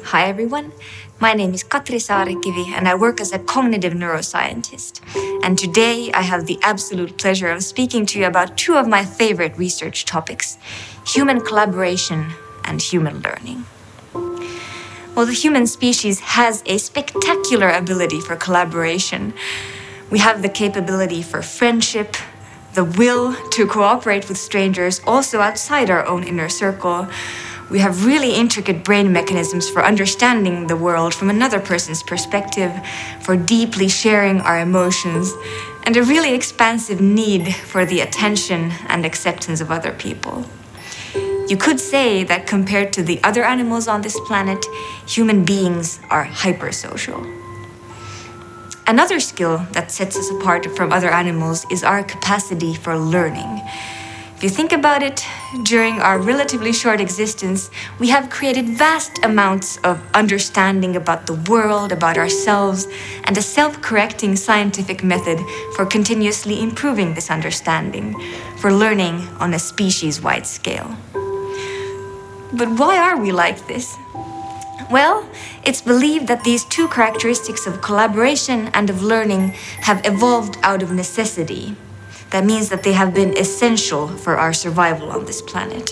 Hi everyone, my name is Katri Saarikivi and I work as a cognitive neuroscientist. And today I have the absolute pleasure of speaking to you about two of my favorite research topics, human collaboration and human learning. Well, the human species has a spectacular ability for collaboration. We have the capability for friendship, the will to cooperate with strangers also outside our own inner circle. We have really intricate brain mechanisms for understanding the world from another person's perspective, for deeply sharing our emotions, and a really expansive need for the attention and acceptance of other people. You could say that compared to the other animals on this planet, human beings are hypersocial. Another skill that sets us apart from other animals is our capacity for learning. If you think about it, during our relatively short existence, we have created vast amounts of understanding about the world, about ourselves, and a self-correcting scientific method for continuously improving this understanding, for learning on a species-wide scale. But why are we like this? Well, it's believed that these two characteristics of collaboration and of learning have evolved out of necessity. That means that they have been essential for our survival on this planet.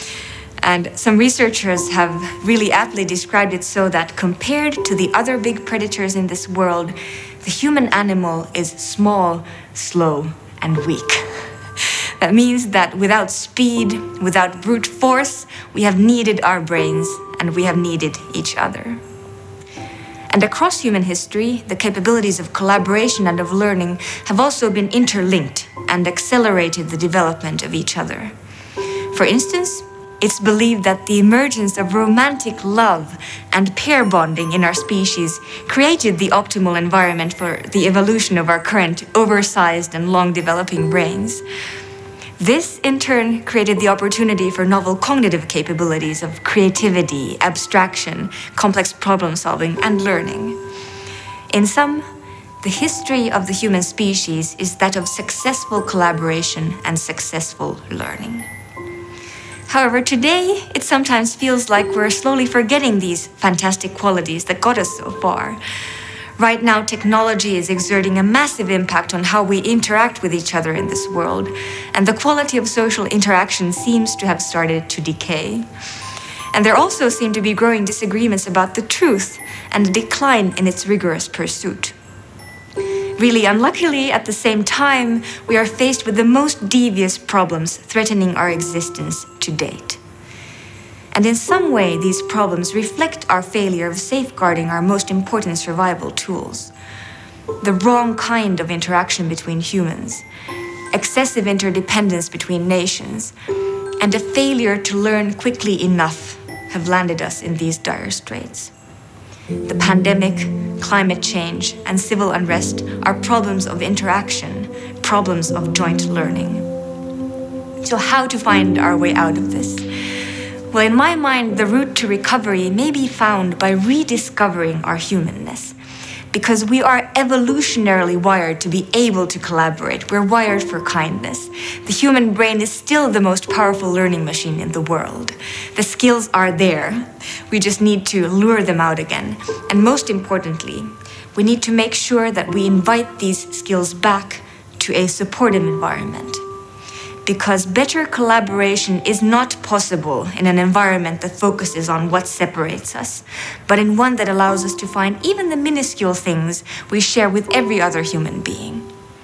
And some researchers have really aptly described it so that compared to the other big predators in this world, the human animal is small, slow, and weak. That means that without speed, without brute force, we have needed our brains and we have needed each other. And across human history, the capabilities of collaboration and of learning have also been interlinked and accelerated the development of each other. For instance, it's believed that the emergence of romantic love and pair bonding in our species created the optimal environment for the evolution of our current oversized and long-developing brains. This, in turn, created the opportunity for novel cognitive capabilities of creativity, abstraction, complex problem solving, and learning. In sum, the history of the human species is that of successful collaboration and successful learning. However, today, it sometimes feels like we're slowly forgetting these fantastic qualities that got us so far. Right now, technology is exerting a massive impact on how we interact with each other in this world, and the quality of social interaction seems to have started to decay. And there also seem to be growing disagreements about the truth and a decline in its rigorous pursuit. Really, unluckily, at the same time, we are faced with the most devious problems threatening our existence to date. And in some way, these problems reflect our failure of safeguarding our most important survival tools. The wrong kind of interaction between humans, excessive interdependence between nations, and a failure to learn quickly enough have landed us in these dire straits. The pandemic, climate change, and civil unrest are problems of interaction, problems of joint learning. So how to find our way out of this? Well, in my mind, the route to recovery may be found by rediscovering our humanness. Because we are evolutionarily wired to be able to collaborate. We're wired for kindness. The human brain is still the most powerful learning machine in the world. The skills are there. We just need to lure them out again. And most importantly, we need to make sure that we invite these skills back to a supportive environment. Because better collaboration is not possible in an environment that focuses on what separates us, but in one that allows us to find even the minuscule things we share with every other human being.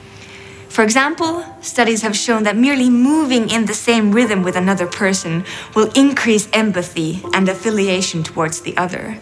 For example, studies have shown that merely moving in the same rhythm with another person will increase empathy and affiliation towards the other.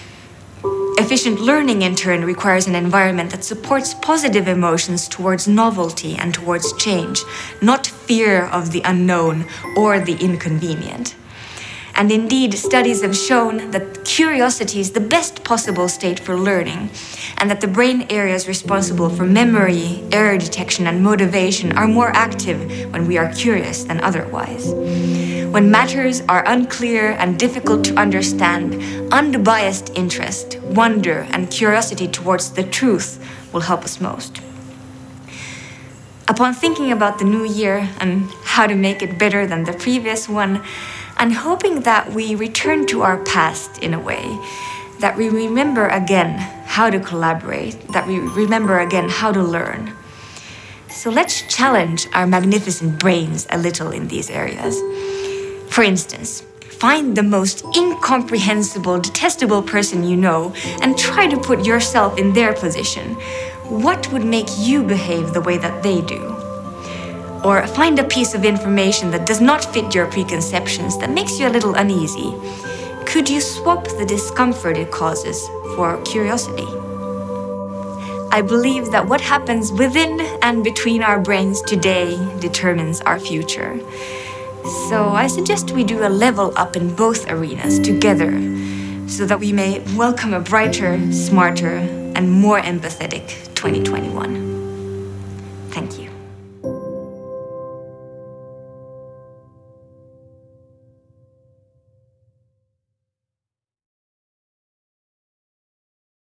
Efficient learning, in turn, requires an environment that supports positive emotions towards novelty and towards change, not fear of the unknown or the inconvenient. And indeed, studies have shown that curiosity is the best possible state for learning, and that the brain areas responsible for memory, error detection, and motivation are more active when we are curious than otherwise. When matters are unclear and difficult to understand, unbiased interest, wonder, and curiosity towards the truth will help us most. Upon thinking about the new year and how to make it better than the previous one, I'm hoping that we return to our past in a way, that we remember again how to collaborate, that we remember again how to learn. So let's challenge our magnificent brains a little in these areas. For instance, find the most incomprehensible, detestable person you know and try to put yourself in their position. What would make you behave the way that they do? Or find a piece of information that does not fit your preconceptions, that makes you a little uneasy. Could you swap the discomfort it causes for curiosity? I believe that what happens within and between our brains today determines our future. So I suggest we do a level up in both arenas together so that we may welcome a brighter, smarter, and more empathetic 2021. Thank you.